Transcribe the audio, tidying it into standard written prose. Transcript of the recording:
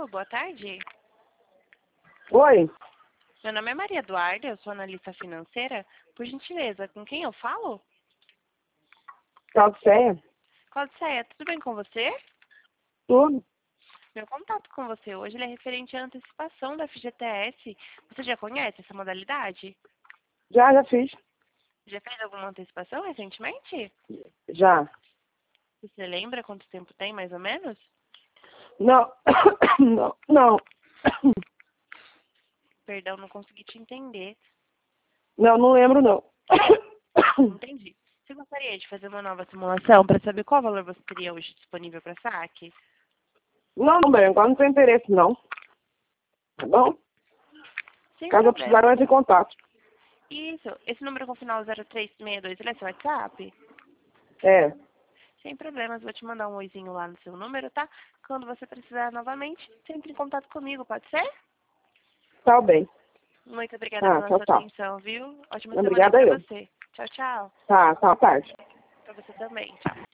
Alô, boa tarde. Oi, Meu nome é Maria Eduarda, eu sou analista financeira. Por gentileza, com quem eu falo? Claudiceia? Claudiceia, tudo bem com você? Tudo? Meu contato com você hoje ele é referente à antecipação da FGTS. Você já conhece essa modalidade? Já fiz. Já fez alguma antecipação recentemente? Já. Você lembra quanto tempo tem, mais ou menos? Não, não. Perdão, não consegui te entender. Não lembro, não. Entendi. Você gostaria de fazer uma nova simulação para saber qual valor você teria hoje disponível para saque? Não, bem, agora não tem interesse, não. Tá bom? Sem Caso eu precisar, problema. eu entro em contato. Isso. Esse número com final 0362, ele é seu WhatsApp? É, Sem problemas, vou te mandar um oizinho lá no seu número, tá? Quando você precisar novamente, você entra em contato comigo, pode ser? tá bem. Muito obrigada Tá, pela tchau, sua tchau. atenção, viu? Ótima semana aí Obrigada pra eu. você. Tchau, tchau. Tá, tarde. Pra você também. Tchau.